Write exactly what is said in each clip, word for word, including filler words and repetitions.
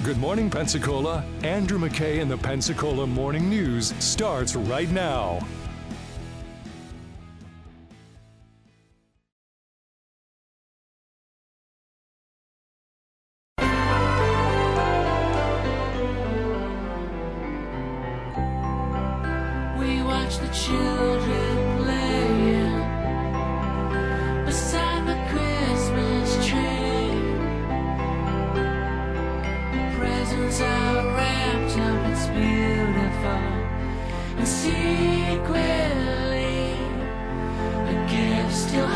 Good morning, Pensacola. Andrew McKay and the Pensacola Morning News starts right now. We watch the children playing beside the Christmas tree. The presents are wrapped up, it's beautiful, and secretly a gift still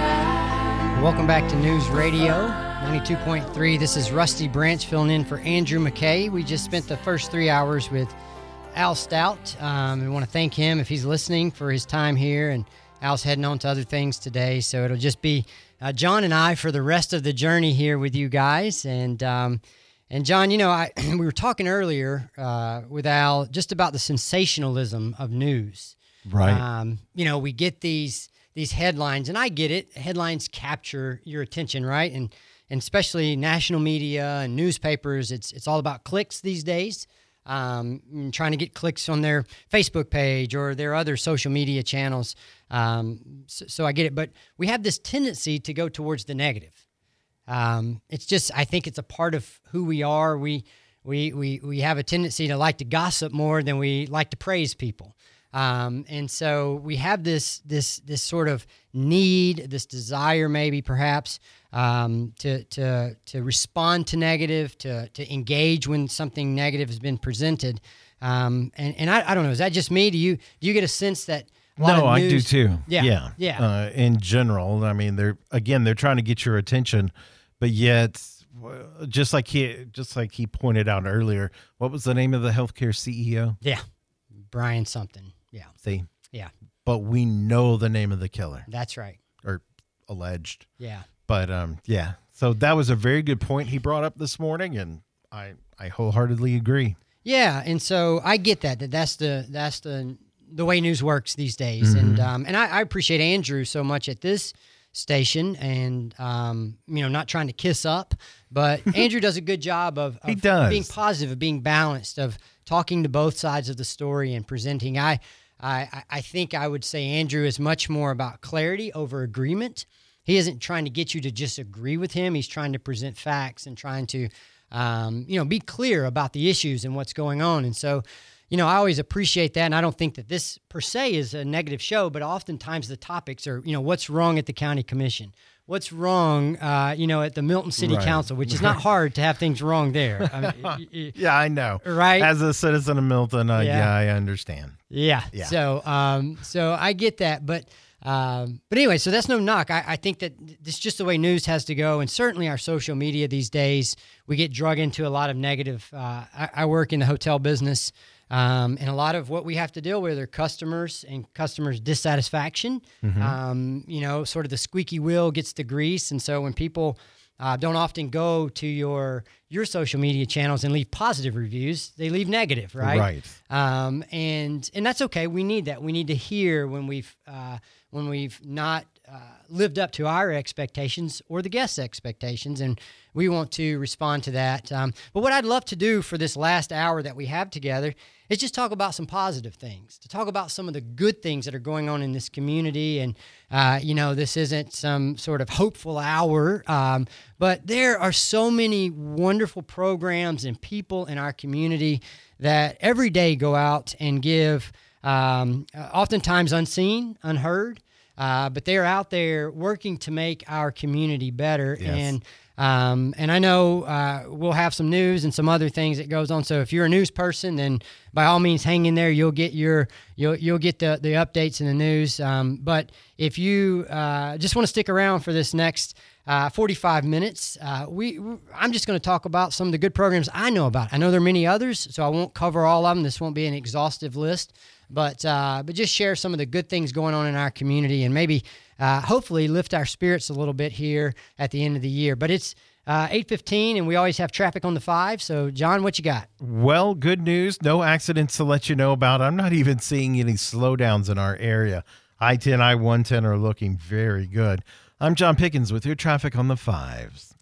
hides. Welcome back to News Radio ninety-two point three. This is Rusty Branch filling in for Andrew McKay. We just spent the first three hours with Al Stout. Um, we want to thank him if he's listening for his time here, and Al's heading on to other things today, so it'll just be uh, John and I for the rest of the journey here with you guys. And um, and John, you know, I we were talking earlier uh, with Al just about the sensationalism of news. Right. Um, you know, we get these these headlines, and I get it. Headlines capture your attention, right? And and especially national media and newspapers, it's it's all about clicks these days. Um, trying to get clicks on their Facebook page or their other social media channels. Um, so, so I get it, but we have this tendency to go towards the negative. Um, it's just, I think it's a part of who we are. We, we, we, we have a tendency to like to gossip more than we like to praise people. Um, and so we have this, this, this sort of need, this desire, maybe perhaps, um, to, to, to respond to negative, to, to engage when something negative has been presented. Um, and, and I, I don't know, is that just me? Do you, do you get a sense that a lot No, of I do news- too. Yeah. Yeah. Yeah. Uh, in general, I mean, they're, again, they're trying to get your attention, but yet, well, just like he, just like he pointed out earlier, what was the name of the healthcare C E O? Yeah. Brian something. Yeah. See? Yeah. But we know the name of the killer, That's right. or alleged. Yeah. But um, yeah. So that was a very good point he brought up this morning, and I, I wholeheartedly agree. Yeah, and so I get that. That that's the that's the the way news works these days, Mm-hmm. and um, and I, I appreciate Andrew so much at this station, and um, you know, not trying to kiss up, but Andrew does a good job of, of He does. being positive, of being balanced, of talking to both sides of the story and presenting. I I I think I would say Andrew is much more about clarity over agreement. He isn't trying to get you to just agree with him. He's trying to present facts and trying to, um, you know, be clear about the issues and what's going on. And so, you know, I always appreciate that. And I don't think that this per se is a negative show, but oftentimes the topics are, you know, what's wrong at the county commission? What's wrong, uh, you know, at the Milton City Right. Council, which is not hard to have things wrong there. I mean, y- y- Yeah, I know. Right? As a citizen of Milton, uh, Yeah. yeah. I understand. Yeah. Yeah. So, um, so I get that, but, um, but anyway, so that's no knock. I, I think that this is just the way news has to go, and certainly our social media these days, we get drug into a lot of negative. Uh, I, I work in the hotel business, um, and a lot of what we have to deal with are customers and customers' dissatisfaction. Mm-hmm. Um, you know, sort of the squeaky wheel gets the grease, and so when people Uh, don't often go to your your social media channels and leave positive reviews. They leave negative, right? Right. Um, and and that's okay. We need that. We need to hear when we've uh, when we've not uh, lived up to our expectations or the guests' expectations, and we want to respond to that. Um, but what I'd love to do for this last hour that we have together is just talk about some positive things, to talk about some of the good things that are going on in this community. And, uh, you know, this isn't some sort of hopeful hour, um, but there are so many wonderful programs and people in our community that every day go out and give, um, oftentimes unseen, unheard, uh, but they're out there working to make our community better. Yes. And Um, and I know uh, we'll have some news and some other things that goes on. So if you're a news person, then by all means, hang in there. You'll get your you'll you'll get the the updates in the news. Um, but if you uh, just want to stick around for this next uh, forty-five minutes, uh, we I'm just going to talk about some of the good programs I know about. I know there are many others, so I won't cover all of them. This won't be an exhaustive list, but uh, but just share some of the good things going on in our community, and maybe. Uh, hopefully lift our spirits a little bit here at the end of the year. But it's uh, eight fifteen, and we always have traffic on the five. So, John, what you got? Well, good news. No accidents to let you know about. I'm not even seeing any slowdowns in our area. I ten, I one ten are looking very good. I'm John Pickens with your traffic on the fives.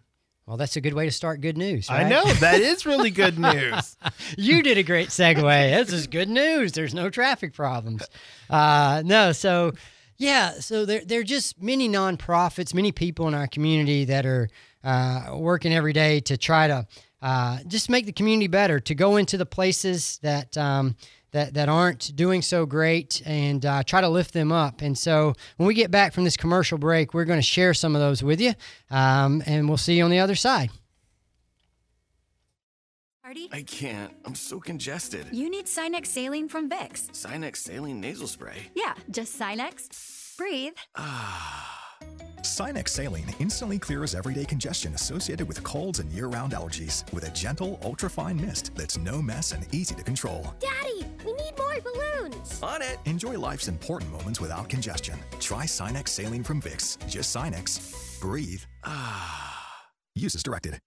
Well, that's a good way to start good news, right? I know. That is really good news. You did a great segue. This is good news. There's no traffic problems. Uh, no, so, yeah, so there, there are just many nonprofits, many people in our community that are uh, working every day to try to uh, just make the community better, to go into the places that um, that, that aren't doing so great and uh, try to lift them up. And so when we get back from this commercial break, we're going to share some of those with you, um, and we'll see you on the other side. Party? I can't. I'm so congested. You need Sinex Saline from Vicks. Sinex Saline Nasal Spray. Yeah, just Sinex. Breathe. Sinex Saline instantly clears everyday congestion associated with colds and year-round allergies with a gentle, ultra-fine mist that's no mess and easy to control. Daddy, we need more balloons. On it. Enjoy life's important moments without congestion. Try Sinex Saline from Vicks. Just Sinex. Breathe. Use as directed.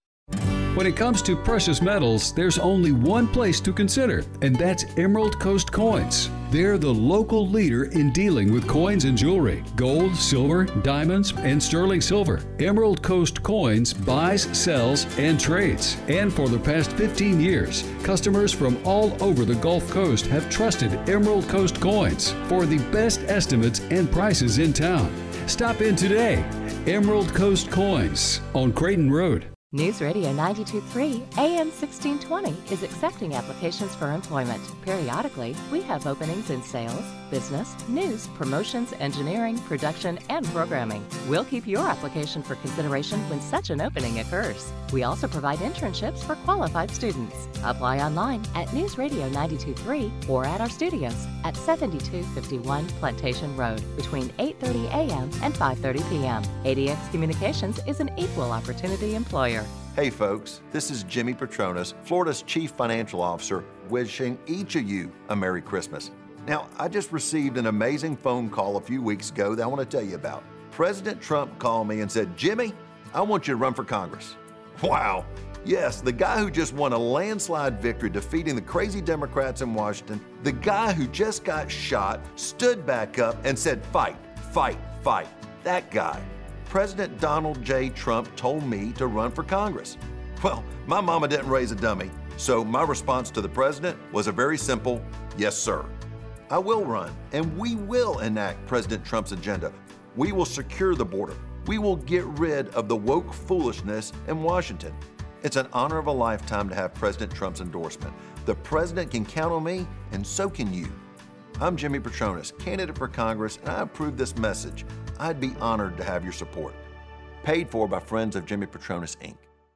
When it comes to precious metals, there's only one place to consider, and that's Emerald Coast Coins. They're the local leader in dealing with coins and jewelry, gold, silver, diamonds, and sterling silver. Emerald Coast Coins buys, sells, and trades. And for the past fifteen years, customers from all over the Gulf Coast have trusted Emerald Coast Coins for the best estimates and prices in town. Stop in today. Emerald Coast Coins on Creighton Road. News Radio ninety-two point three A M sixteen twenty is accepting applications for employment. Periodically, we have openings in sales, business, news, promotions, engineering, production, and programming. We'll keep your application for consideration when such an opening occurs. We also provide internships for qualified students. Apply online at News Radio ninety-two point three or at our studios at seventy-two fifty-one Plantation Road between eight thirty A M and five thirty P M A D X Communications is an equal opportunity employer. Hey folks, this is Jimmy Petronas, Florida's Chief Financial Officer, wishing each of you a Merry Christmas. Now, I just received an amazing phone call a few weeks ago that I want to tell you about. President Trump called me and said, Jimmy, I want you to run for Congress. Wow. Yes, the guy who just won a landslide victory defeating the crazy Democrats in Washington, the guy who just got shot, stood back up and said, fight, fight, fight. That guy. President Donald J. Trump told me to run for Congress. Well, my mama didn't raise a dummy, so my response to the president was a very simple, yes, sir. I will run, and we will enact President Trump's agenda. We will secure the border. We will get rid of the woke foolishness in Washington. It's an honor of a lifetime to have President Trump's endorsement. The president can count on me, and so can you. I'm Jimmy Petronas, candidate for Congress, and I approve this message. I'd be honored to have your support. Paid for by Friends of Jimmy Petronas, Incorporated.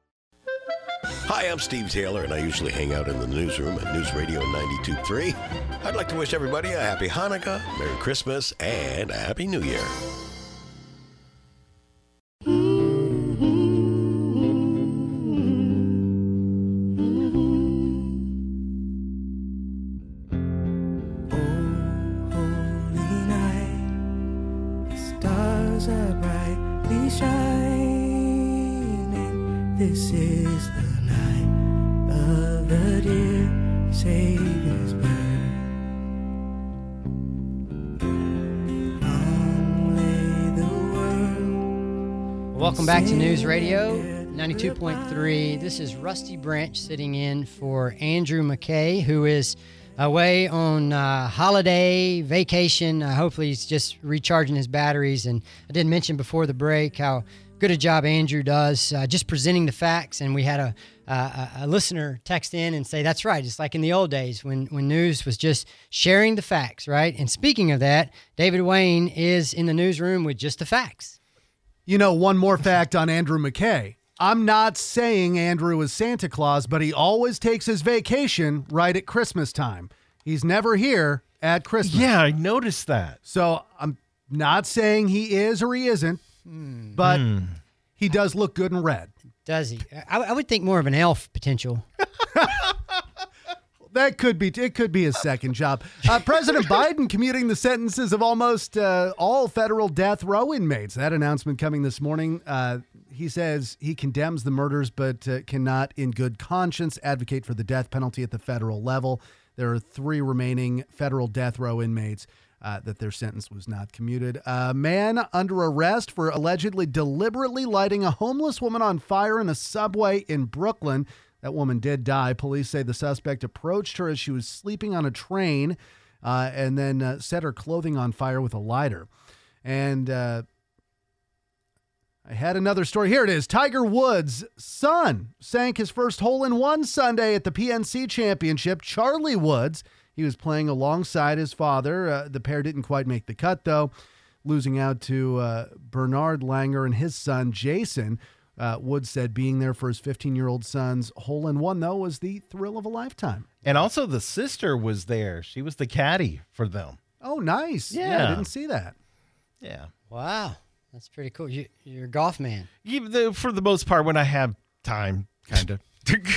Hi, I'm Steve Taylor, and I usually hang out in the newsroom at News Radio ninety-two point three. I'd like to wish everybody a happy Hanukkah, Merry Christmas, and a Happy New Year. This is the night of the dear Savior's birth. Long lay the world. Welcome back to News Radio ninety-two point three. This is Rusty Branch sitting in for Andrew McKay, who is away on uh, holiday vacation. Uh, hopefully he's just recharging his batteries. And I did mention before the break how good a job Andrew does uh, just presenting the facts. And we had a, a, a listener text in and say, that's right. It's like in the old days when, when news was just sharing the facts, right? And speaking of that, David Wayne is in the newsroom with just the facts. You know, one more fact on Andrew McKay. I'm not saying Andrew is Santa Claus, but he always takes his vacation right at Christmas time. He's never here at Christmas. Yeah, I noticed that. So I'm not saying he is or he isn't. Mm. But mm. he does look good in red. Does he? I, I would think more of an elf potential. That could be, it could be his second job. Uh, President Biden commuting the sentences of almost uh, all federal death row inmates. That announcement coming this morning. Uh, he says he condemns the murders, but uh, cannot in good conscience advocate for the death penalty at the federal level. There are three remaining federal death row inmates uh, that their sentence was not commuted. A man under arrest for allegedly deliberately lighting a homeless woman on fire in a subway in Brooklyn. That woman did die. Police say the suspect approached her as she was sleeping on a train uh, and then uh, set her clothing on fire with a lighter. And uh, I had another story. Here it is. Tiger Woods' son sank his first hole-in-one Sunday at the P N C Championship. Charlie Woods, he was playing alongside his father. Uh, the pair didn't quite make the cut, though, losing out to uh, Bernard Langer and his son, Jason. Uh, Woods said being there for his fifteen-year-old son's hole-in-one, though, was the thrill of a lifetime. And also the sister was there. She was the caddy for them. Oh, nice. Yeah. yeah I didn't see that. Yeah. Wow. That's pretty cool. You, you're a golf man. You, the, for the most part, when I have time, kind of.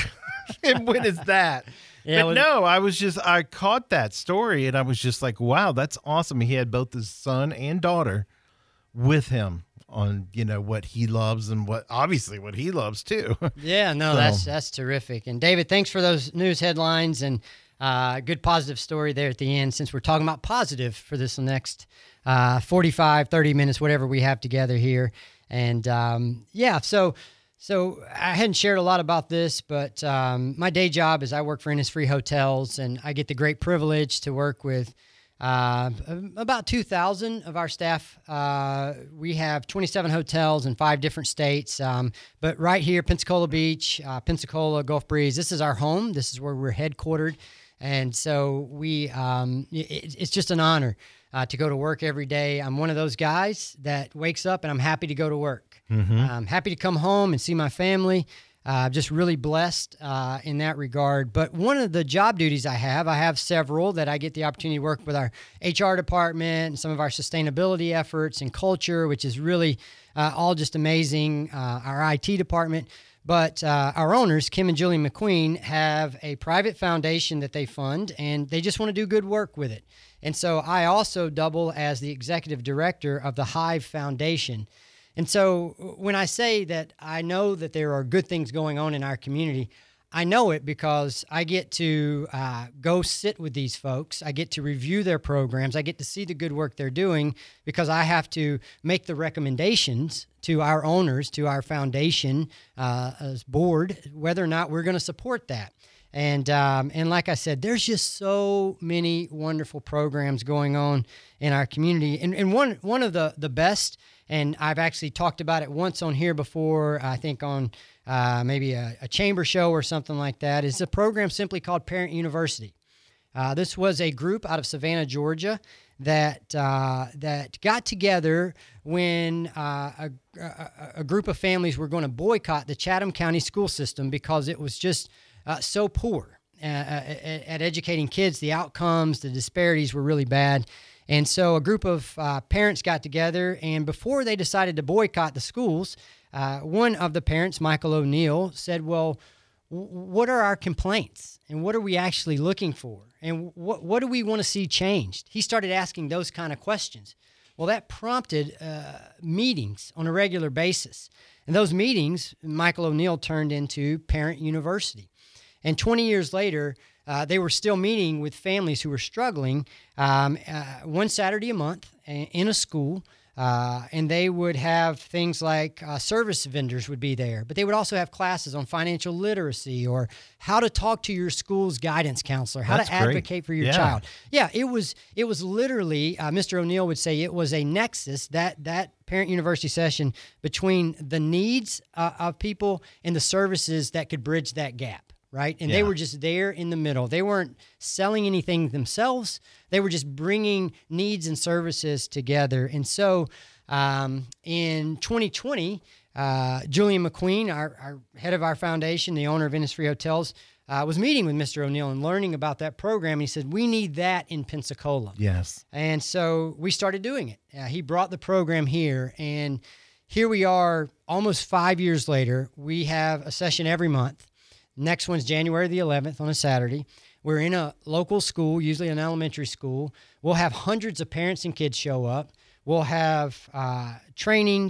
And when is that? Yeah, but was, no, I was just, I caught that story and I was just like, wow, that's awesome. He had both his son and daughter with him on, you know, what he loves and what, obviously, what he loves too. Yeah, no, so. that's that's terrific. And David, thanks for those news headlines and uh, good positive story there at the end, since we're talking about positive for this next uh, forty-five, thirty minutes, whatever we have together here. And um, yeah, so so I hadn't shared a lot about this, but um, my day job is I work for Innisfree Hotels, and I get the great privilege to work with Uh, about two thousand of our staff. Uh, we have twenty-seven hotels in five different states. Um, but right here, Pensacola Beach, uh, Pensacola, Gulf Breeze, this is our home. This is where we're headquartered. And so we, um, it, it's just an honor uh, to go to work every day. I'm one of those guys that wakes up and I'm happy to go to work. Mm-hmm. I'm happy to come home and see my family. Uh, just really blessed uh, in that regard. But one of the job duties I have, I have several that I get the opportunity to work with our H R department and some of our sustainability efforts and culture, which is really uh, all just amazing, uh, our I T department. But uh, our owners, Kim and Julie McQueen, have a private foundation that they fund, and they just want to do good work with it. And so I also double as the executive director of the Hive Foundation. And so when I say that I know that there are good things going on in our community, I know it because I get to uh, go sit with these folks. I get to review their programs. I get to see the good work they're doing because I have to make the recommendations to our owners, to our foundation uh, as board, whether or not we're going to support that. And um, and like I said, there's just so many wonderful programs going on in our community. And, and one one of the, the best, and I've actually talked about it once on here before, I think on uh, maybe a, a chamber show or something like that, is a program simply called Parent University. Uh, this was a group out of Savannah, Georgia, that uh, that got together when uh, a, a, a group of families were going to boycott the Chatham County school system because it was just uh, so poor uh, at, at educating kids. The outcomes, the disparities were really bad. And so a group of uh, parents got together, and before they decided to boycott the schools, uh, one of the parents, Michael O'Neill, said, well, w- what are our complaints? And what are we actually looking for? And what what do we want to see changed? He started asking those kind of questions. Well, that prompted uh, meetings on a regular basis. And those meetings, Michael O'Neill turned into Parent University. And twenty years later, uh, they were still meeting with families who were struggling um, uh, one Saturday a month in a school. Uh, and they would have things like uh, service vendors would be there, but they would also have classes on financial literacy or how to talk to your school's guidance counselor, how That's to great. advocate for your Yeah. child. Yeah, it was it was literally, uh, Mister O'Neill would say it was a nexus, that that Parent University session, between the needs uh, of people and the services that could bridge that gap. Right. And Yeah. they were just there in the middle. They weren't selling anything themselves. They were just bringing needs and services together. And so um, in twenty twenty, uh, Julian McQueen, our, our head of our foundation, the owner of Innisfree Hotels, uh, was meeting with Mister O'Neill and learning about that program. And he said, we need that in Pensacola. Yes. And so we started doing it. Uh, he brought the program here. And here we are almost five years later. We have a session every month. Next one's January the eleventh on a Saturday. We're in a local school, usually an elementary school. We'll have hundreds of parents and kids show up. We'll have uh, trainings,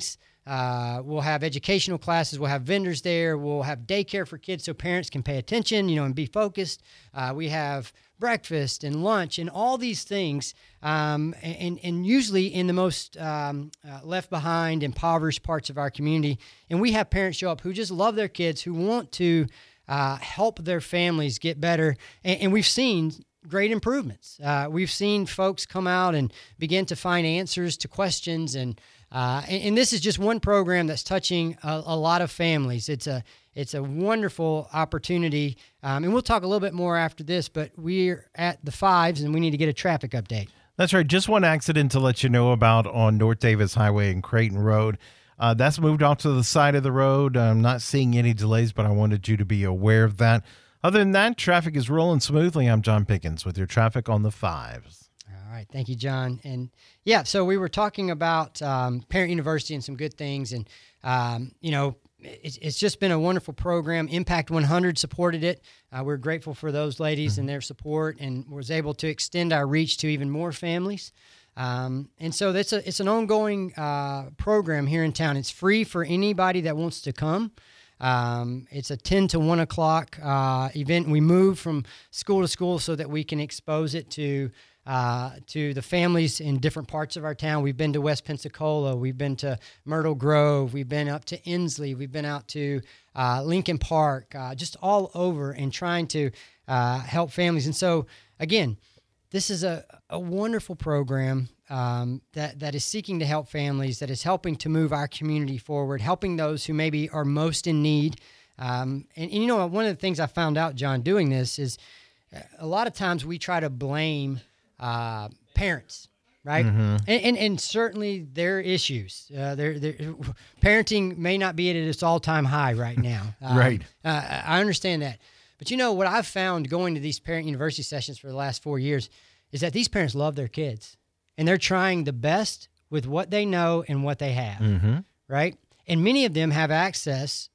Uh, we'll have educational classes. We'll have vendors there. We'll have daycare for kids so parents can pay attention, you know, and be focused. Uh, we have breakfast and lunch and all these things, um, and, and usually in the most um, uh, left behind, impoverished parts of our community. And we have parents show up who just love their kids, who want to uh, help their families get better. And, and we've seen great improvements. Uh, we've seen folks come out and begin to find answers to questions, and uh, and, and this is just one program that's touching a, a lot of families. It's a it's a wonderful opportunity, um, and we'll talk a little bit more after this. But we're at the Fives, and we need to get a traffic update. That's right. Just one accident to let you know about on North Davis Highway and Creighton Road. Uh, that's moved off to the side of the road. I'm not seeing any delays, but I wanted you to be aware of that. Other than that, traffic is rolling smoothly. I'm John Pickens with your traffic on the Fives. All right. Thank you, John. And yeah, so we were talking about um, Parent University and some good things. And, um, you know, it's, it's just been a wonderful program. Impact one hundred supported it. Uh, we're grateful for those ladies mm-hmm. and their support, and was able to extend our reach to even more families. Um, and so it's a, it's an ongoing uh, program here in town. It's free for anybody that wants to come. Um, it's a ten to one o'clock uh, event. We move from school to school so that we can expose it to uh, to the families in different parts of our town. We've been to West Pensacola. We've been to Myrtle Grove. We've been up to Inslee. We've been out to uh, Lincoln Park, uh, just all over, and trying to uh, help families. And so, again, this is a, a wonderful program um, that, that is seeking to help families, that is helping to move our community forward, helping those who maybe are most in need. Um, and, and, you know, one of the things I found out, John, doing this is a lot of times we try to blame uh, parents, right? Mm-hmm. And, and and certainly there are issues. Uh, there, there, parenting may not be at its all-time high right now. Um, right. Uh, I understand that. But, you know, what I've found going to these Parent University sessions for the last four years is that these parents love their kids, and they're trying the best with what they know and what they have, mm-hmm. right? And many of them have access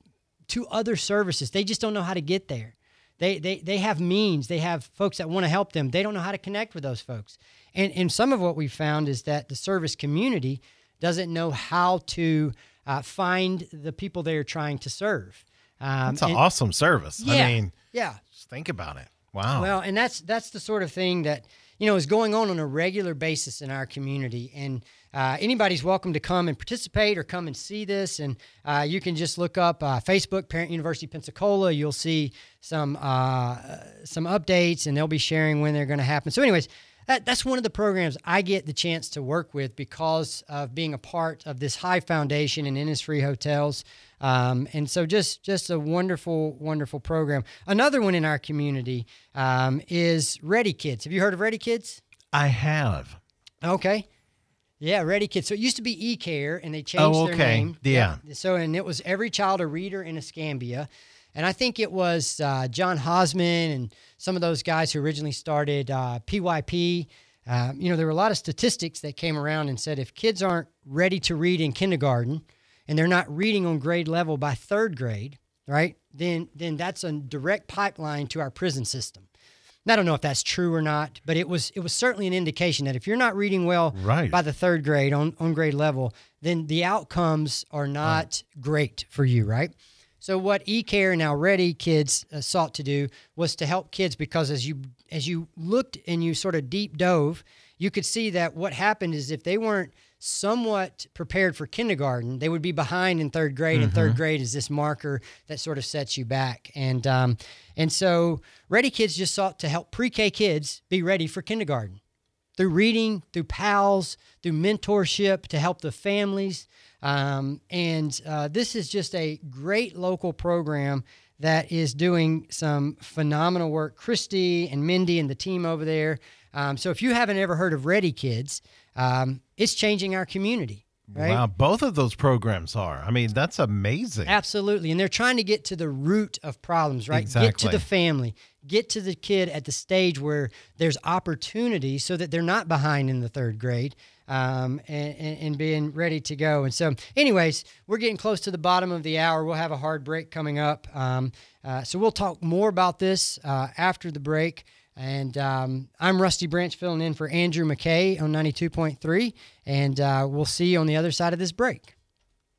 to other services. They just don't know how to get there. They they they have means. They have folks that want to help them. They don't know how to connect with those folks. And, and some of what we've found is that the service community doesn't know how to uh, find the people they are trying to serve. Um, that's an and, awesome service. Yeah, I mean, yeah. Just think about it. Wow. Well, and that's that's the sort of thing that, you know, is going on on a regular basis in our community. And uh, anybody's welcome to come and participate or come and see this. And uh, you can just look up uh, Facebook, Parent University Pensacola. You'll see some uh, some updates, and they'll be sharing when they're going to happen. So anyways, that, that's one of the programs I get the chance to work with because of being a part of this Hive Foundation and Innisfree Hotels. Um, and so just, just a wonderful, wonderful program. Another one in our community um, is Ready Kids. Have you heard of Ready Kids? I have. Okay. Yeah, Ready Kids. So it used to be eCare, and they changed oh, their okay. name. Yeah. yeah. So, and it was Every Child a Reader in Escambia. And I think it was uh, John Hosman and some of those guys who originally started uh, P Y P. Uh, you know, there were a lot of statistics that came around and said if kids aren't ready to read in kindergarten and they're not reading on grade level by third grade, right, then then that's a direct pipeline to our prison system. And I don't know if that's true or not, but it was it was certainly an indication that if you're not reading well right. by the third grade on, on grade level, then the outcomes are not right. great for you, right? So what eCare and Now Ready Kids uh, sought to do was to help kids, because as you as you looked and you sort of deep dove, you could see that what happened is if they weren't somewhat prepared for kindergarten, they would be behind in third grade, mm-hmm. and third grade is this marker that sort of sets you back. And um, and so Ready Kids just sought to help pre-K kids be ready for kindergarten through reading, through pals, through mentorship to help the families. Um, and uh, this is just a great local program that is doing some phenomenal work. Christy and Mindy and the team over there. Um, so if you haven't ever heard of Ready Kids, um, it's changing our community. Right? Wow, both of those programs are. I mean, that's amazing. Absolutely. And they're trying to get to the root of problems, right? Exactly. Get to the family, get to the kid at the stage where there's opportunity so that they're not behind in the third grade. Um, and, and, and being ready to go. And so anyways, we're getting close to the bottom of the hour. We'll have a hard break coming up. Um, uh, so we'll talk more about this uh, after the break. And um, I'm Rusty Branch filling in for Andrew McKay on ninety-two point three. And uh, we'll see you on the other side of this break.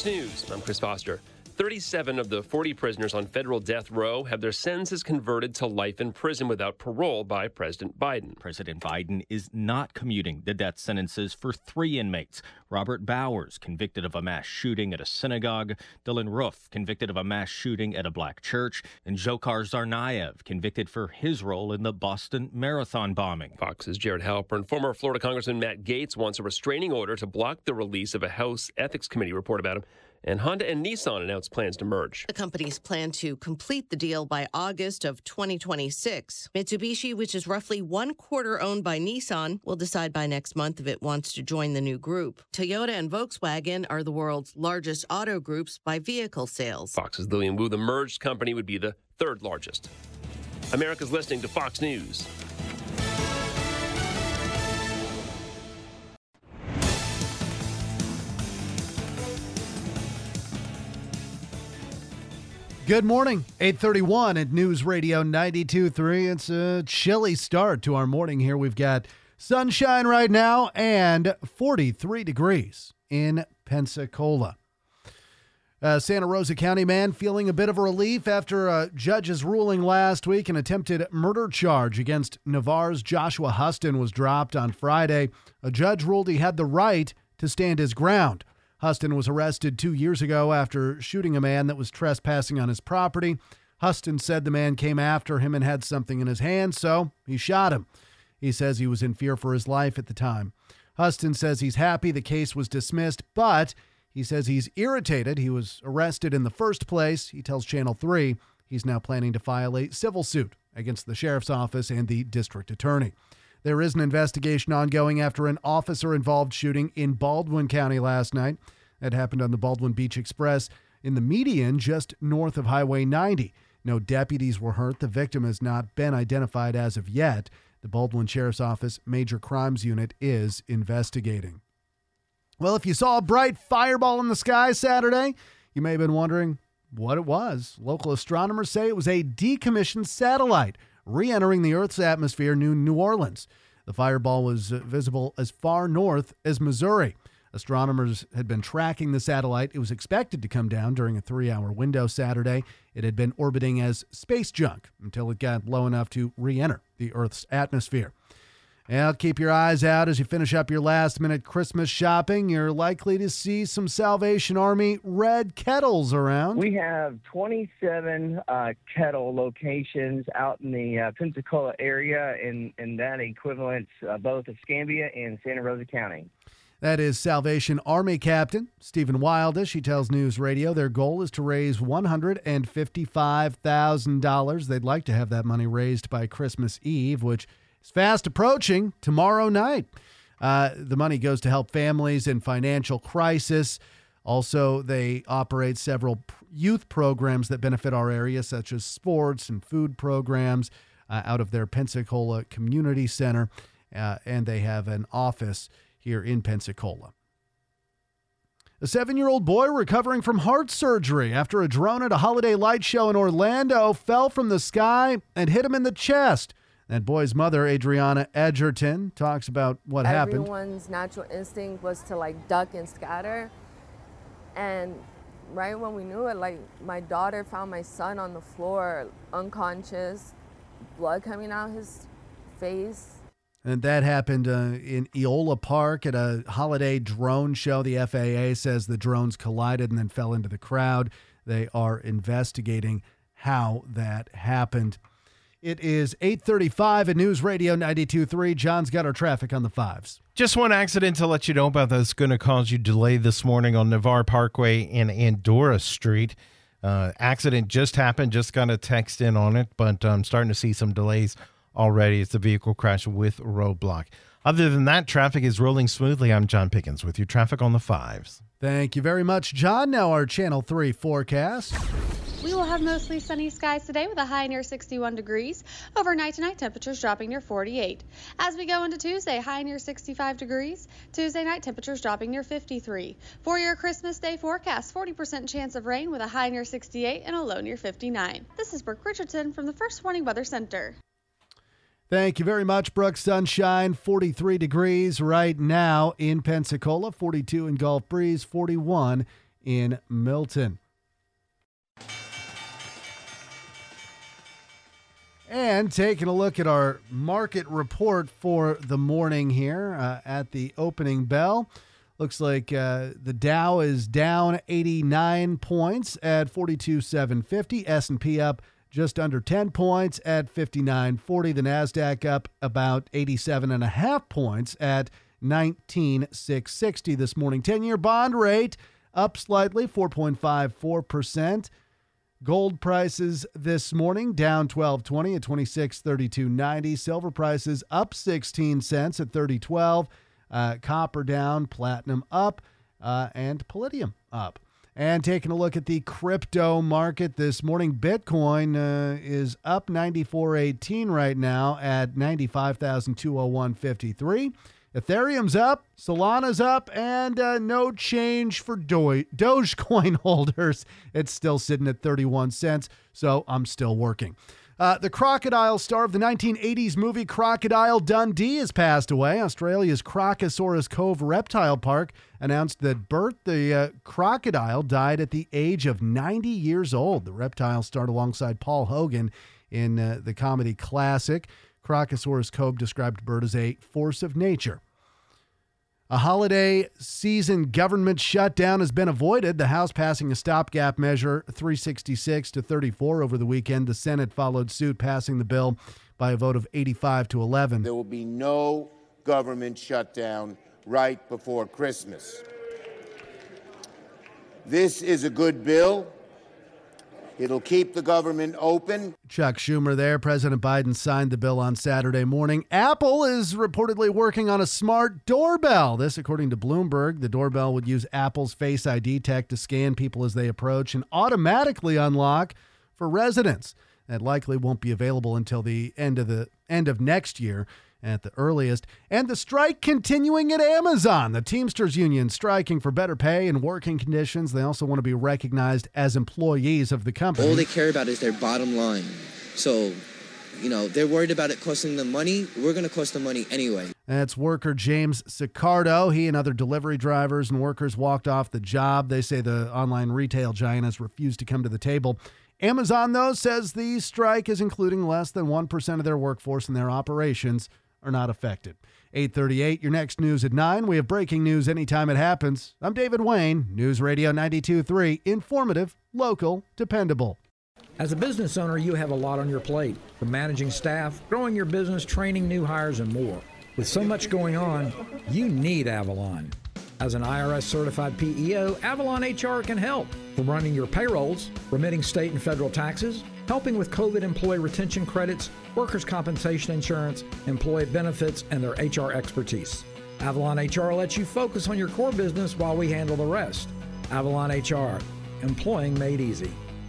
Fox News, I'm Chris Foster. thirty-seven of the forty prisoners on federal death row have their sentences converted to life in prison without parole by President Biden. President Biden is not commuting the death sentences for three inmates. Robert Bowers, convicted of a mass shooting at a synagogue. Dylan Roof, convicted of a mass shooting at a black church. And Dzhokhar Tsarnaev, convicted for his role in the Boston Marathon bombing. Fox's Jared Halpern. Former Florida Congressman Matt Gaetz wants a restraining order to block the release of a House Ethics Committee report about him. And Honda and Nissan announced plans to merge. The companies plan to complete the deal by August of twenty twenty-six. Mitsubishi, which is roughly one quarter owned by Nissan, will decide by next month if it wants to join the new group. Toyota and Volkswagen are the world's largest auto groups by vehicle sales. Fox's Lillian Wu. The merged company would be the third largest. America's listening to Fox News. Good morning, eight thirty-one at News Radio ninety-two point three. It's a chilly start to our morning here. We've got sunshine right now and forty-three degrees in Pensacola. Uh, Santa Rosa County man feeling a bit of a relief after a judge's ruling last week. An attempted murder charge against Navarre's Joshua Huston was dropped on Friday. A judge ruled he had the right to stand his ground. Huston was arrested two years ago after shooting a man that was trespassing on his property. Huston said the man came after him and had something in his hand, so he shot him. He says he was in fear for his life at the time. Huston says he's happy the case was dismissed, but he says he's irritated. He was arrested in the first place. He tells Channel three he's now planning to file a civil suit against the sheriff's office and the district attorney. There is an investigation ongoing after an officer-involved shooting in Baldwin County last night. That happened on the Baldwin Beach Express in the median just north of Highway ninety. No deputies were hurt. The victim has not been identified as of yet. The Baldwin Sheriff's Office Major Crimes Unit is investigating. Well, if you saw a bright fireball in the sky Saturday, you may have been wondering what it was. Local astronomers say it was a decommissioned satellite re-entering the Earth's atmosphere near New Orleans. The fireball was uh, visible as far north as Missouri. Astronomers had been tracking the satellite. It was expected to come down during a three-hour window Saturday. It had been orbiting as space junk until it got low enough to re-enter the Earth's atmosphere. And keep your eyes out as you finish up your last-minute Christmas shopping. You're likely to see some Salvation Army red kettles around. We have twenty-seven uh, kettle locations out in the uh, Pensacola area, and, and that equivalents uh, both Escambia and Santa Rosa County. That is Salvation Army Captain Stephen Wildish. He tells News Radio their goal is to raise one hundred fifty-five thousand dollars. They'd like to have that money raised by Christmas Eve, which is fast approaching tomorrow night. Uh, the money goes to help families in financial crisis. Also, they operate several youth programs that benefit our area, such as sports and food programs uh, out of their Pensacola Community Center, uh, and they have an office here in Pensacola. A seven-year-old boy recovering from heart surgery after a drone at a holiday light show in Orlando fell from the sky and hit him in the chest. That boy's mother, Adriana Edgerton, talks about what happened. Everyone's natural instinct was to like duck and scatter. And right when we knew it, like my daughter found my son on the floor, unconscious, blood coming out his face. And that happened uh, in Eola Park at a holiday drone show. The F A A says the drones collided and then fell into the crowd. They are investigating how that happened. It is eight thirty-five at News Radio ninety-two point three. John's got our traffic on the fives. Just one accident to let you know about that's going to cause you delay this morning on Navarre Parkway and Andorra Street. Uh, accident just happened. Just got a text in on it, but I'm starting to see some delays already. It's a vehicle crash with roadblock. Other than that, traffic is rolling smoothly. I'm John Pickens with your traffic on the fives. Thank you very much, John. Now our Channel three forecast. We will have mostly sunny skies today with a high near sixty-one degrees. Overnight tonight, temperatures dropping near forty-eight. As we go into Tuesday, high near sixty-five degrees. Tuesday night, temperatures dropping near fifty-three. For your Christmas Day forecast, forty percent chance of rain with a high near sixty-eight and a low near fifty-nine. This is Brooke Richardson from the First Warning Weather Center. Thank you very much, Brooke. Sunshine, forty-three degrees right now in Pensacola, forty-two in Gulf Breeze, forty-one in Milton. And taking a look at our market report for the morning here uh, at the opening bell. Looks like uh, the Dow is down eighty-nine points at forty-two thousand seven hundred fifty. S and P up just under ten points at fifty-nine forty. The NASDAQ up about eighty-seven and a half points at nineteen thousand six hundred sixty this morning. ten-year bond rate up slightly, four point five four percent. Gold prices this morning down twelve twenty at twenty-six thirty-two ninety. Silver prices up sixteen cents at thirty twelve. Uh, copper down, platinum up, uh, and palladium up. And taking a look at the crypto market this morning, Bitcoin uh, is up ninety-four eighteen right now at ninety-five thousand two hundred one point five three. Ethereum's up, Solana's up, and uh, no change for Do- Dogecoin holders. It's still sitting at thirty-one cents, so I'm still working. Uh, the crocodile star of the nineteen eighties movie Crocodile Dundee has passed away. Australia's Crocosaurus Cove Reptile Park announced that Bert the uh, crocodile died at the age of ninety years old. The reptile starred alongside Paul Hogan in uh, the comedy classic. Crocosaurus Cove described Bert as a force of nature. A holiday season government shutdown has been avoided. The House passing a stopgap measure three sixty-six to thirty-four over the weekend. The Senate followed suit, passing the bill by a vote of eighty-five to eleven. There will be no government shutdown right before Christmas. This is a good bill. It'll keep the government open. Chuck Schumer there. President Biden signed the bill on Saturday morning. Apple is reportedly working on a smart doorbell. This, according to Bloomberg. The doorbell would use Apple's Face I D tech to scan people as they approach and automatically unlock for residents. That likely won't be available until the end of the end of next year at the earliest. And the strike continuing at Amazon. The Teamsters Union striking for better pay and working conditions. They also want to be recognized as employees of the company. All they care about is their bottom line. So, you know, they're worried about it costing them money. We're going to cost them money anyway. That's worker James Sicardo. He and other delivery drivers and workers walked off the job. They say the online retail giant has refused to come to the table. Amazon, though, says the strike is including less than one percent of their workforce and their operations are not affected. eight thirty-eight, your next news at nine. We have breaking news anytime it happens. I'm David Wayne, News Radio ninety-two point three, informative, local, dependable. As a business owner, you have a lot on your plate, from managing staff, growing your business, training new hires, and more. With so much going on, you need Avalon. As an I R S-certified P E O, Avalon H R can help. From running your payrolls, remitting state and federal taxes, helping with COVID employee retention credits, workers' compensation insurance, employee benefits, and their H R expertise. Avalon H R lets you focus on your core business while we handle the rest. Avalon H R, employing made easy.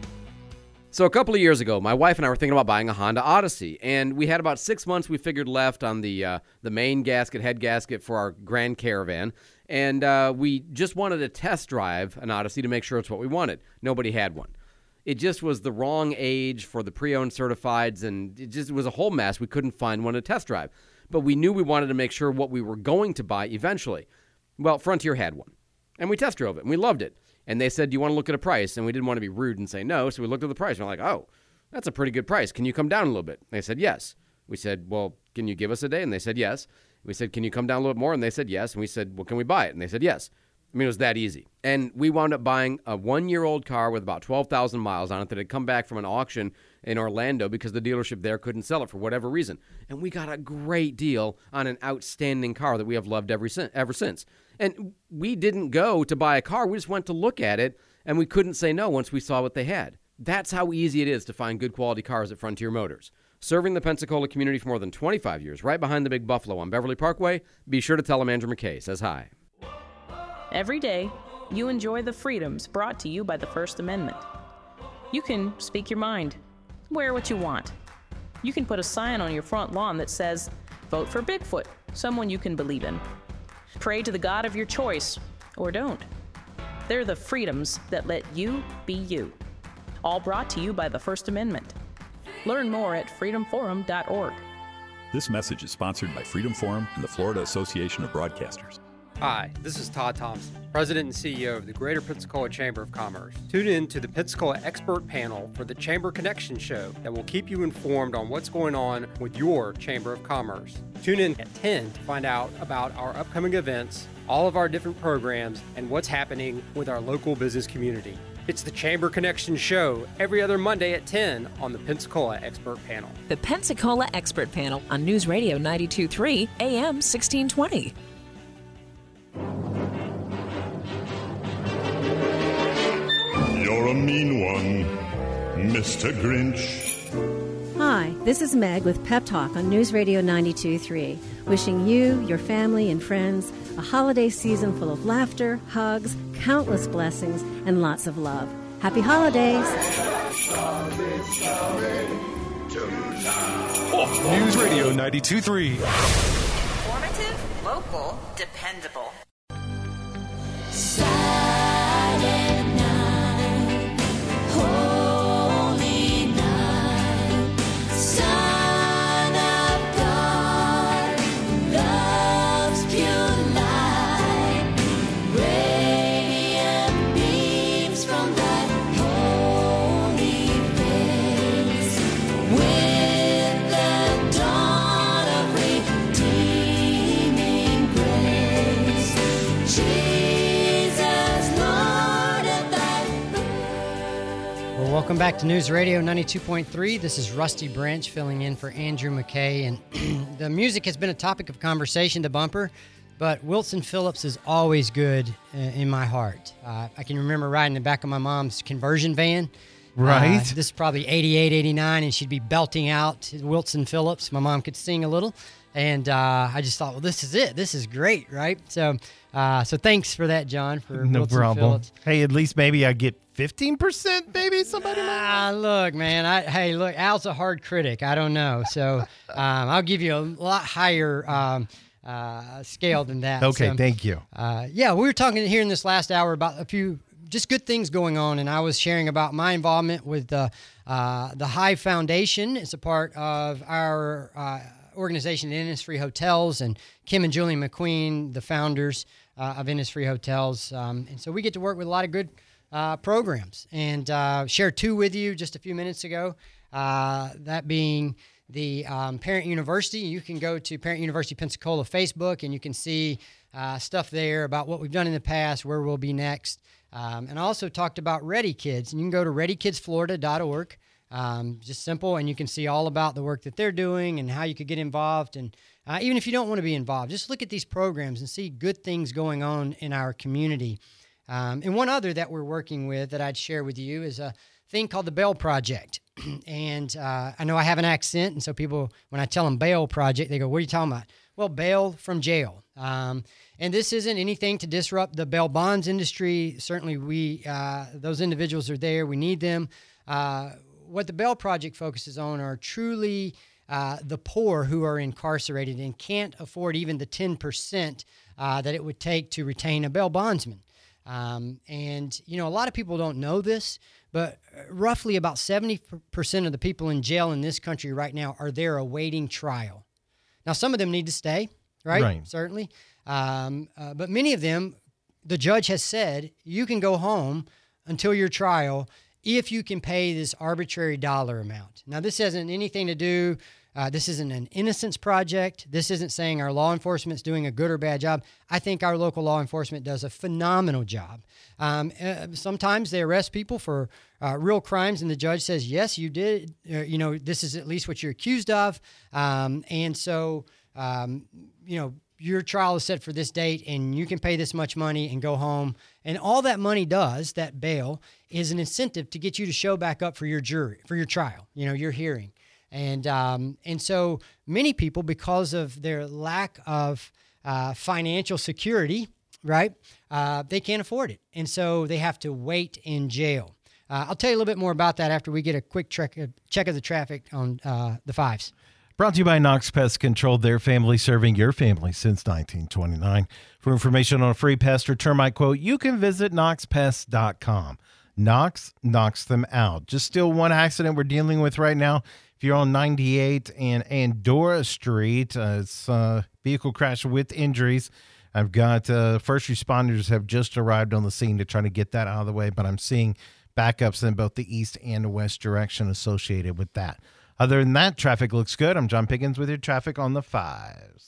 So a couple of years ago, my wife and I were thinking about buying a Honda Odyssey, and we had about six months we figured left on the uh, the main gasket, head gasket for our Grand Caravan, and uh, we just wanted to test drive an Odyssey to make sure it's what we wanted. Nobody had one. It just was the wrong age for the pre-owned certifieds, and it just was a whole mess. We couldn't find one to test drive, but we knew we wanted to make sure what we were going to buy eventually. Well, Frontier had one, and we test drove it, and we loved it. And they said, do you want to look at a price? And we didn't want to be rude and say no, so we looked at the price. And we're like, oh, that's a pretty good price. Can you come down a little bit? And they said, yes. We said, well, can you give us a day? And they said, yes. We said, can you come down a little bit more? And they said, yes. And we said, well, can we buy it? And they said, yes. I mean, it was that easy. And we wound up buying a one-year-old car with about twelve thousand miles on it that had come back from an auction in Orlando because the dealership there couldn't sell it for whatever reason. And we got a great deal on an outstanding car that we have loved ever since. Ever since. And we didn't go to buy a car. We just went to look at it, and we couldn't say no once we saw what they had. That's how easy it is to find good quality cars at Frontier Motors. Serving the Pensacola community for more than twenty-five years, right behind the Big Buffalo on Beverly Parkway. Be sure to tell them Andrew McKay says hi. Every day, you enjoy the freedoms brought to you by the First Amendment. You can speak your mind, wear what you want. You can put a sign on your front lawn that says, vote for Bigfoot, someone you can believe in. Pray to the God of your choice, or don't. They're the freedoms that let you be you. All brought to you by the First Amendment. Learn more at freedom forum dot org. This message is sponsored by Freedom Forum and the Florida Association of Broadcasters. Hi, this is Todd Thompson, President and C E O of the Greater Pensacola Chamber of Commerce. Tune in to the Pensacola Expert Panel for the Chamber Connection Show that will keep you informed on what's going on with your Chamber of Commerce. Tune in at ten to find out about our upcoming events, all of our different programs, and what's happening with our local business community. It's the Chamber Connection Show every other Monday at ten on the Pensacola Expert Panel. The Pensacola Expert Panel on News Radio ninety-two point three A M sixteen twenty. You're a mean one, Mister Grinch. Hi, this is Meg with Pep Talk on News Radio ninety-two point three, wishing you, your family, and friends a holiday season full of laughter, hugs, countless blessings, and lots of love. Happy holidays! Oh, News Radio ninety-two point three. Informative, local, dependable. Welcome back to News Radio ninety-two point three. This is Rusty Branch filling in for Andrew McKay. And the music has been a topic of conversation, the bumper, but Wilson Phillips is always good uh, in my heart. Uh, I can remember riding in the back of my mom's conversion van. Right. Uh, this is probably eighty-eight, eighty-nine, and she'd be belting out Wilson Phillips. My mom could sing a little. And uh, I just thought, well, this is it. This is great, right? So uh, so thanks for that, John, for No Wilson problem. Phillips. Hey, at least maybe I get fifteen percent, maybe somebody might. Ah, look, man. I, hey, look, Al's a hard critic. I don't know. So um, I'll give you a lot higher um, uh, scale than that. Okay, So, thank you. Uh, yeah, we were talking here in this last hour about a few just good things going on, and I was sharing about my involvement with the, uh, the Hive Foundation. It's a part of our uh, organization, Innisfree Hotels, and Kim and Julian McQueen, the founders uh, of Innisfree Hotels. Um, and so we get to work with a lot of good Uh, programs, and uh, share two with you just a few minutes ago, uh, that being the um, Parent University. You can go to Parent University Pensacola Facebook, and you can see uh, stuff there about what we've done in the past, where we'll be next. Um, and I also talked about Ready Kids, and you can go to ready kids florida dot org, um, just simple, and you can see all about the work that they're doing and how you could get involved. And uh, even if you don't want to be involved, just look at these programs and see good things going on in our community. Um, and one other that we're working with that I'd share with you is a thing called the Bail Project. And uh, I know I have an accent, and so people, when I tell them Bail Project, they go, what are you talking about? Well, bail from jail. Um, and this isn't anything to disrupt the bail bonds industry. Certainly, we uh, those individuals are there. We need them. Uh, what the Bail Project focuses on are truly uh, the poor who are incarcerated and can't afford even the ten percent uh, that it would take to retain a bail bondsman. Um, and, you know, a lot of people don't know this, but roughly about seventy percent of the people in jail in this country right now are there awaiting trial. Now, some of them need to stay, right? Right. Certainly. Um, uh, but many of them, the judge has said, you can go home until your trial if you can pay this arbitrary dollar amount. Now, this hasn't anything to do Uh, this isn't an innocence project. This isn't saying our law enforcement's doing a good or bad job. I think our local law enforcement does a phenomenal job. Um, uh, sometimes they arrest people for uh, real crimes, and the judge says, yes, you did. Uh, you know, this is at least what you're accused of. Um, and so, um, you know, your trial is set for this date, and you can pay this much money and go home. And all that money does, that bail, is an incentive to get you to show back up for your jury, for your trial, you know, your hearing. And um, and so many people, because of their lack of uh, financial security, right, uh, they can't afford it. And so they have to wait in jail. Uh, I'll tell you a little bit more about that after we get a quick check, uh, check of the traffic on uh, the fives. Brought to you by Knox Pest Control, their family serving your family since nineteen twenty-nine. For information on a free pest or termite quote, you can visit knox pest dot com. Knox knocks them out. Just still one accident we're dealing with right now. If you're on ninety-eight and Andorra Street, uh, it's a vehicle crash with injuries. I've got uh, first responders have just arrived on the scene to try to get that out of the way, but I'm seeing backups in both the east and the west direction associated with that. Other than that, traffic looks good. I'm John Pickens with your traffic on the fives.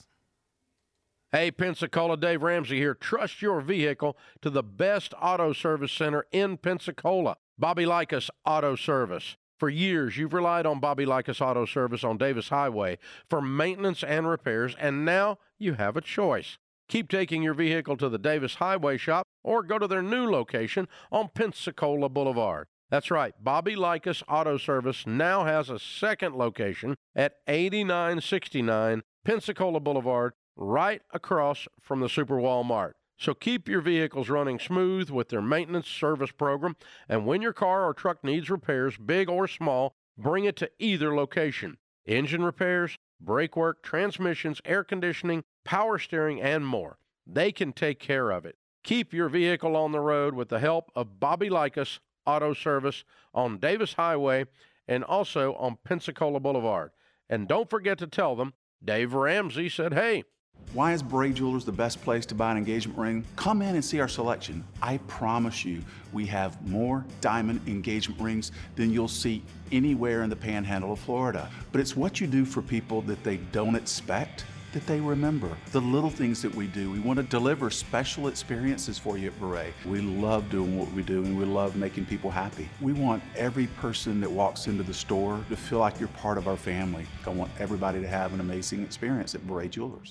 Hey, Pensacola, Dave Ramsey here. Trust your vehicle to the best auto service center in Pensacola, Bobby Likas Auto Service. For years, you've relied on Bobby Likas Auto Service on Davis Highway for maintenance and repairs, and now you have a choice. Keep taking your vehicle to the Davis Highway shop or go to their new location on Pensacola Boulevard. That's right, Bobby Likas Auto Service now has a second location at eighty-nine sixty-nine Pensacola Boulevard, right across from the Super Walmart. So keep your vehicles running smooth with their maintenance service program, and when your car or truck needs repairs, big or small, bring it to either location. Engine repairs, brake work, transmissions, air conditioning, power steering, and more. They can take care of it. Keep your vehicle on the road with the help of Bobby Likas Auto Service on Davis Highway and also on Pensacola Boulevard. And don't forget to tell them Dave Ramsey said, hey. Why is Bray Jewelers the best place to buy an engagement ring? Come in and see our selection. I promise you, we have more diamond engagement rings than you'll see anywhere in the panhandle of Florida. But it's what you do for people that they don't expect that they remember. The little things that we do. We want to deliver special experiences for you at Beret. We love doing what we do, and we love making people happy. We want every person that walks into the store to feel like you're part of our family. I want everybody to have an amazing experience at Beret Jewelers.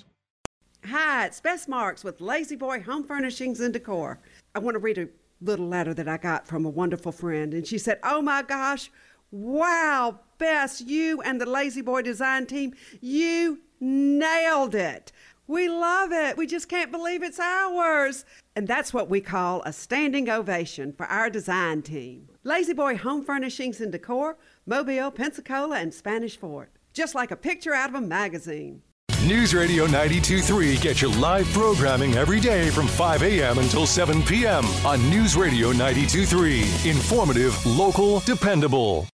Hi, it's Bess Marks with Lazy Boy Home Furnishings and Decor. I want to read a little letter that I got from a wonderful friend, and she said, oh my gosh, wow, Bess, you and the Lazy Boy design team, you nailed it. We love it. We just can't believe it's ours. And that's what we call a standing ovation for our design team. Lazy Boy Home Furnishings and Decor, Mobile, Pensacola, and Spanish Fort. Just like a picture out of a magazine. News Radio ninety-two point three gets you live programming every day from five a.m. until seven p.m. on News Radio ninety-two point three. Informative, local, dependable.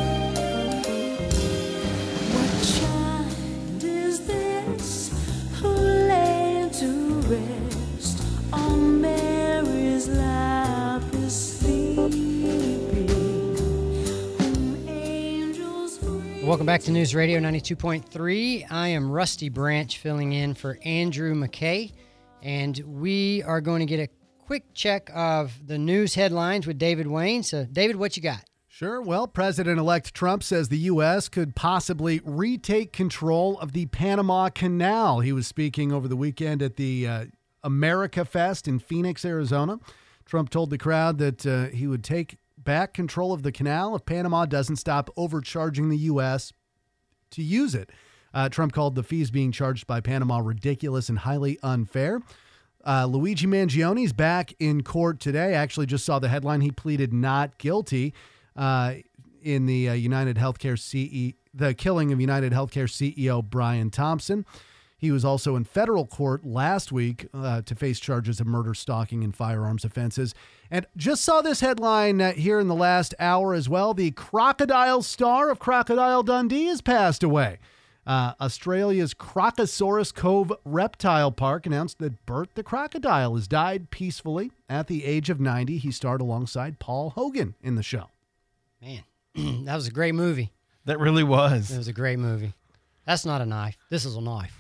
Welcome back to News Radio ninety-two point three. I am Rusty Branch filling in for Andrew McKay, and we are going to get a quick check of the news headlines with David Wayne. So, David, what you got? Sure. Well, President-elect Trump says the U S could possibly retake control of the Panama Canal. He was speaking over the weekend at the uh, America Fest in Phoenix, Arizona. Trump told the crowd that uh, he would take back control of the canal if Panama doesn't stop overcharging the U S to use it. Uh, Trump called the fees being charged by Panama ridiculous and highly unfair. Uh, Luigi Mangioni's back in court today. I actually just saw the headline. He pleaded not guilty uh, in the uh, United Healthcare C E O, the killing of United Healthcare C E O Brian Thompson. He was also in federal court last week uh, to face charges of murder, stalking, and firearms offenses. And just saw this headline uh, here in the last hour as well. The crocodile star of Crocodile Dundee has passed away. Uh, Australia's Crocosaurus Cove Reptile Park announced that Bert the crocodile has died peacefully at the age of ninety. He starred alongside Paul Hogan in the show. Man, that was a great movie. That really was. It was a great movie. That's not a knife. This is a knife.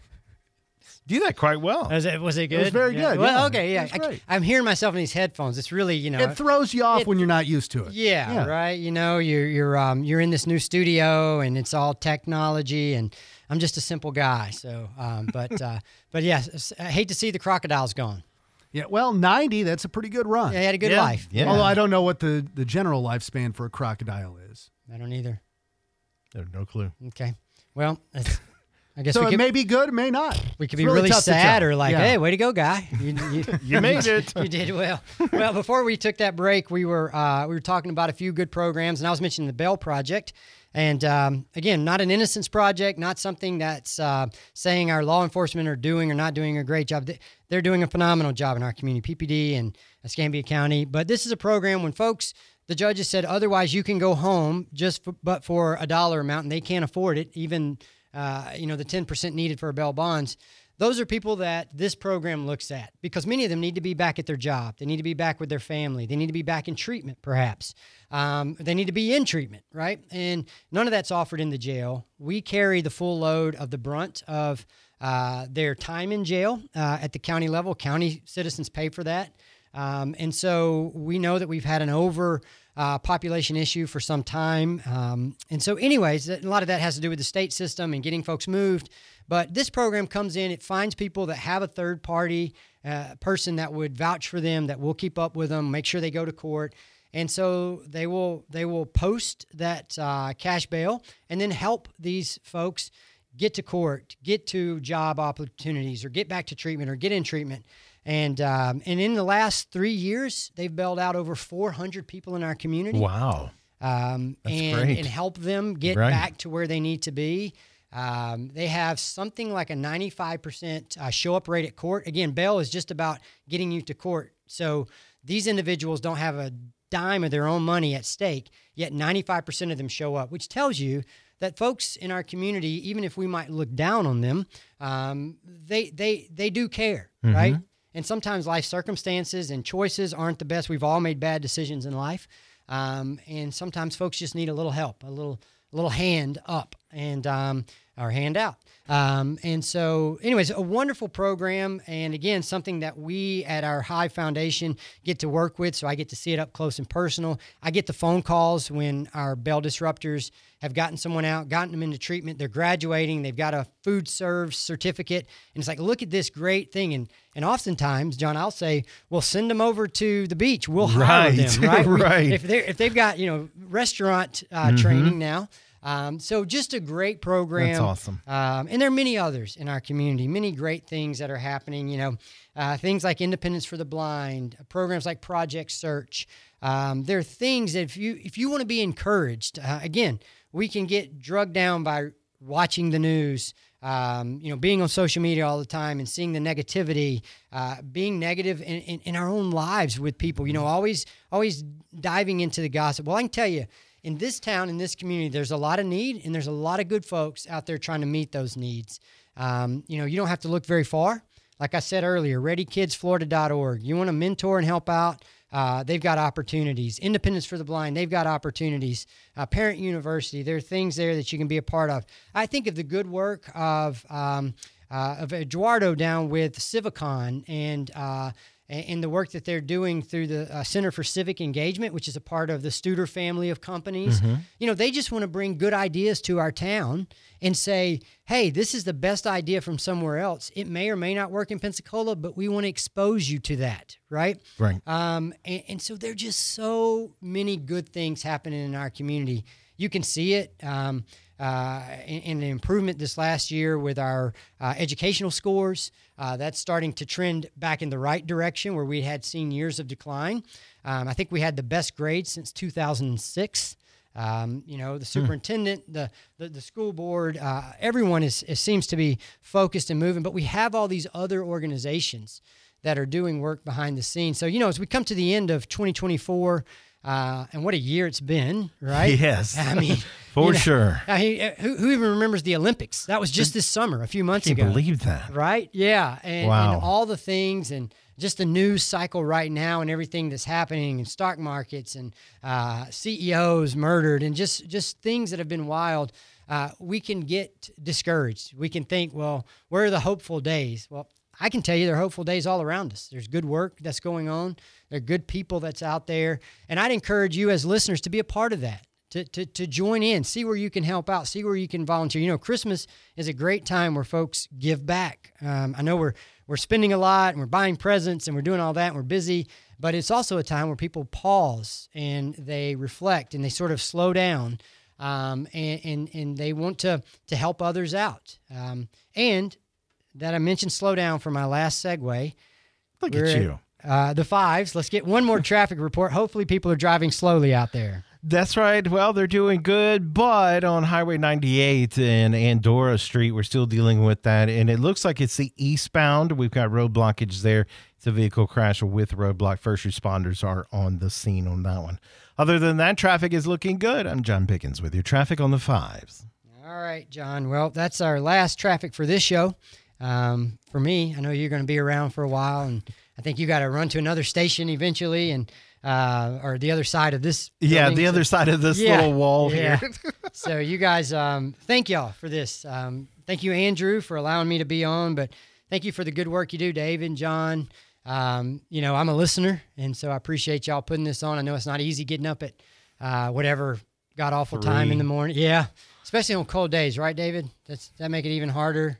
Do that quite well. Was it, was it good? It was very yeah. good. Well, yeah. okay, yeah. I, I'm hearing myself in these headphones. It's really, you know, It throws you off it, when you're not used to it. Yeah, Yeah. right. You know, you're you're um you're in this new studio and it's all technology, and I'm just a simple guy. So, um, but uh, but yes, I hate to see the crocodiles gone. Yeah, well, ninety, that's a pretty good run. Yeah, he had a good Yeah. life. Yeah. Although I don't know what the, the general lifespan for a crocodile is. I don't either. I have no clue. Okay. Well, it's, I guess so we it could, may be good, it may not. we could It's be really, tough to sad tell. or like, Yeah. hey, way to go, guy. You, you, You made it. You did well. Well, before we took that break, we were uh, we were talking about a few good programs, and I was mentioning the Bell Project. And um, again, not an innocence project, not something that's uh, saying our law enforcement are doing or not doing a great job. They- They're doing a phenomenal job in our community, P P D and Escambia County. But this is a program when folks, the judges said otherwise you can go home just for, but for a dollar amount, and they can't afford it, even uh, you know the ten percent needed for a bail bonds. those are people that this program looks at because many of them need to be back at their job. They need to be back with their family. They need to be back in treatment, perhaps. Um, they need to be in treatment, right? And none of that's offered in the jail. We carry the full load of the brunt of uh, their time in jail uh, at the county level. County citizens pay for that. Um, and so we know that we've had an over uh, population issue for some time. Um, and so anyways, a lot of that has to do with the state system and getting folks moved. But this program comes in, it finds people that have a third party uh, person that would vouch for them, that will keep up with them, make sure they go to court. And so they will they will post that uh, cash bail and then help these folks get to court, get to job opportunities, or get back to treatment, or get in treatment. And um, and in the last three years, they've bailed out over four hundred people in our community. Wow. Um, That's and, great. and help them get Right. back to where they need to be. Um, they have something like a ninety-five percent uh, show-up rate at court. Again, bail is just about getting you to court. So these individuals don't have a dime of their own money at stake, yet ninety-five percent of them show up, which tells you that folks in our community, even if we might look down on them, um, they they they do care, Mhm. right? And sometimes life circumstances and choices aren't the best. We've all made bad decisions in life, um, and sometimes folks just need a little help, a little a little hand up, and um, or hand out. Um, and so, anyways, a wonderful program, and again, something that we at our Hive Foundation get to work with. So I get to see it up close and personal. I get the phone calls when our bail disruptors have gotten someone out, gotten them into treatment. They're graduating. They've got a food serve certificate, and it's like, look at this great thing. And and oftentimes, John, I'll say, well, send them over to the beach. We'll hire Right. them, right? We- Right. if they if they've got you know restaurant uh, Mhm. training now. Um, so just a great program. That's awesome. Um, and there are many others in our community, many great things that are happening, you know, uh, things like Independence for the Blind, programs like Project Search. Um, there are things that if you, if you want to be encouraged, uh, again, we can get drugged down by watching the news, um, you know, being on social media all the time and seeing the negativity, uh, being negative in, in, in our own lives with people, you know, always, always diving into the gossip. Well, I can tell you, in this town, in this community, there's a lot of need, and there's a lot of good folks out there trying to meet those needs. Um, you know, you don't have to look very far. Like I said earlier, ready kids florida dot org. You want to mentor and help out, uh, they've got opportunities. Independence for the Blind, they've got opportunities. Uh, Parent University, there are things there that you can be a part of. I think of the good work of um, uh, of Eduardo down with Civicon and uh, and the work that they're doing through the uh, Center for Civic Engagement, which is a part of the Studer family of companies. Mhm. You know, they just want to bring good ideas to our town and say, hey, this is the best idea from somewhere else. It may or may not work in Pensacola, but we want to expose you to that, right? Right. Um, and, and so there are just so many good things happening in our community. You can see it um, uh, in, in the improvement this last year with our uh, educational scores. Uh, that's starting to trend back in the right direction where we had seen years of decline. Um, I think we had the best grades since two thousand six. Um, you know, the superintendent, the, the, the school board, uh, everyone is, is seems to be focused and moving, but we have all these other organizations that are doing work behind the scenes. So, you know, as we come to the end of twenty twenty-four, uh, and what a year it's been, right? Yes. I mean, For you know, sure. I mean, who, who even remembers the Olympics? That was just this summer, a few months I can't ago. believe that. Right? Yeah. And, Wow. and all the things and just the news cycle right now and everything that's happening in stock markets and uh, C E Os murdered and just, just things that have been wild. Uh, we can get discouraged. We can think, well, where are the hopeful days? Well, I can tell you there are hopeful days all around us. There's good work that's going on. There are good people that's out there. And I'd encourage you as listeners to be a part of that, to, to, to join in, see where you can help out, see where you can volunteer. You know, Christmas is a great time where folks give back. Um, I know we're, we're spending a lot and we're buying presents and we're doing all that and we're busy, but it's also a time where people pause and they reflect and they sort of slow down. Um, and, and, and they want to, to help others out. Um, and that I mentioned slow down for my last segue. Look We're at you. Uh, the fives. Let's get one more traffic report. Hopefully people are driving slowly out there. That's right. Well, they're doing good, but on Highway ninety-eight and Andorra Street, we're still dealing with that. And it looks like it's the eastbound. We've got road blockage there. It's a vehicle crash with roadblock. First responders are on the scene on that one. Other than that, traffic is looking good. I'm John Pickens with your traffic on the fives. All right, John. Well, that's our last traffic for this show. um, for me, I know you're going to be around for a while, and I think you got to run to another station eventually, and uh, or the other side of this. Yeah, building. the other side of this Yeah, little wall yeah. here. So you guys, um, thank y'all for this. Um, thank you, Andrew, for allowing me to be on, but thank you for the good work you do, David and John. Um, you know, I'm a listener, and so I appreciate y'all putting this on. I know it's not easy getting up at uh, whatever god awful time Three. in the morning. Yeah, especially on cold days, right, David? That's, does that make it even harder?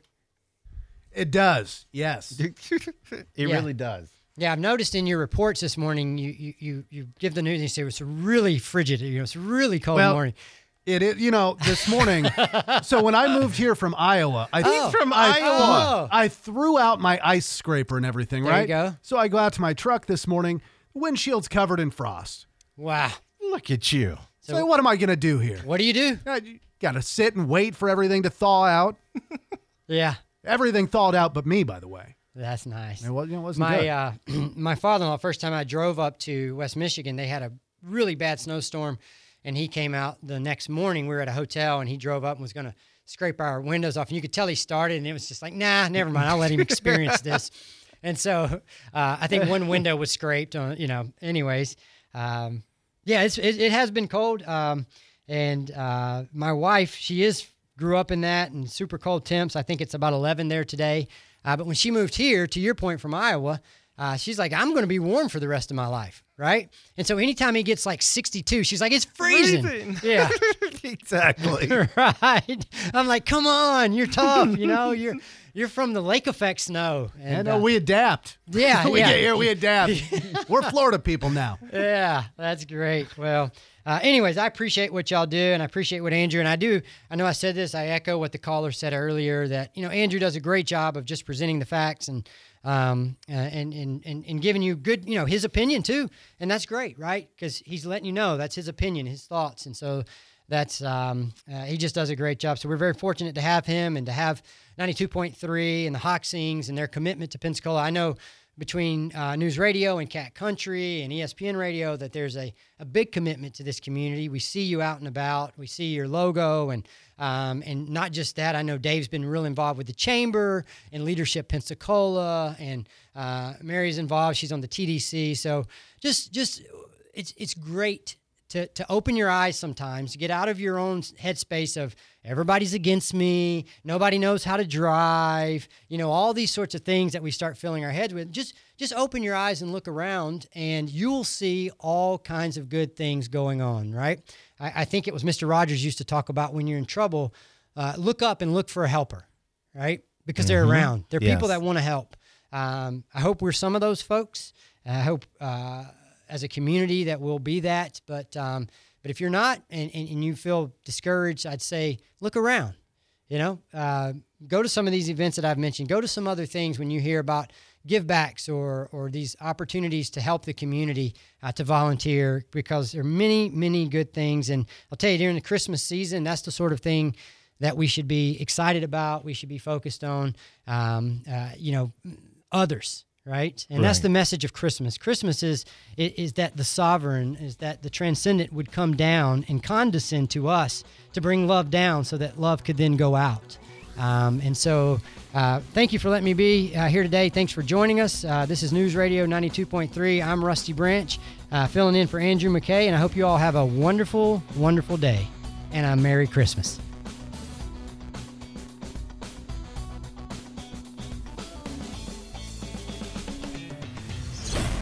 It does, yes. It Yeah. really does. Yeah, I've noticed in your reports this morning, you you you, you give the news and you say it's really frigid. You know, it's really cold in Well, the morning. It is, you know, this morning. So when I moved here from Iowa, I He's from I, Iowa. I threw out my ice scraper and everything, There you right? go. So I go out to my truck this morning. The windshield's covered in frost. Wow. Look at you. So, what am I going to do here? What do you do? Got to sit and wait for everything to thaw out. Yeah. Everything thawed out but me, by the way. That's nice. It wasn't, it wasn't My good. uh, my father-in-law, first time I drove up to West Michigan, they had a really bad snowstorm, and he came out the next morning. We were at a hotel, and he drove up and was going to scrape our windows off. And you could tell he started, and it was just like, nah, never mind. I'll let him experience this. And so uh, I think one window was scraped. On, you know, anyways, um, yeah, it's, it, it has been cold. Um, and uh, my wife, she is grew up in that and super cold temps. I think it's about eleven there today. Uh, but when she moved here, to your point, from Iowa, uh, she's like, I'm going to be warm for the rest of my life, right? And so anytime he gets like sixty-two, she's like, it's freezing. Freezing. Yeah. Exactly. Right. I'm like, come on, you're tough. You know, you're you're from the lake effect snow. And uh, no, we adapt. Yeah, we yeah. get here, we adapt. We're Florida people now. Yeah, that's great. Well, uh, anyways, I appreciate what y'all do, and I appreciate what Andrew, and I do, I know I said this, I echo what the caller said earlier, that, you know, Andrew does a great job of just presenting the facts and um, uh, and, and, and, and giving you good, you know, his opinion too, and that's great, right? Because he's letting you know that's his opinion, his thoughts, and so that's, um, uh, he just does a great job. So we're very fortunate to have him and to have ninety-two point three and the Hoxings and their commitment to Pensacola. I know between uh, News Radio and Cat Country and E S P N Radio that there's a, a big commitment to this community. We see you out and about. We see your logo. And um, and not just that, I know Dave's been real involved with the Chamber and Leadership Pensacola, and uh, Mary's involved. She's on the T D C. So just just it's it's great to to open your eyes sometimes, get out of your own headspace of everybody's against me, nobody knows how to drive, you know, all these sorts of things that we start filling our heads with. Just just open your eyes and look around, and you'll see all kinds of good things going on, right? I, I think it was Mister Rogers used to talk about when you're in trouble, uh, look up and look for a helper, right? Because they're Mhm. around. They're people Yes. that want to help. Um, I hope we're some of those folks. I hope uh, as a community that we'll be that. But um, but if you're not and, and, and you feel discouraged, I'd say look around. You know, uh, go to some of these events that I've mentioned. Go to some other things when you hear about give backs or or these opportunities to help the community, uh, to volunteer, because there are many, many good things. And I'll tell you, during the Christmas season, that's the sort of thing that we should be excited about. We should be focused on, um, uh, you know, others. Right. And that's Right. the message of Christmas. Christmas is, is is that the sovereign, is that the transcendent would come down and condescend to us to bring love down so that love could then go out. Um, and so uh, thank you for letting me be uh, here today. Thanks for joining us. Uh, this is News Radio ninety-two point three. I'm Rusty Branch, uh, filling in for Andrew McKay, and I hope you all have a wonderful, wonderful day and a Merry Christmas.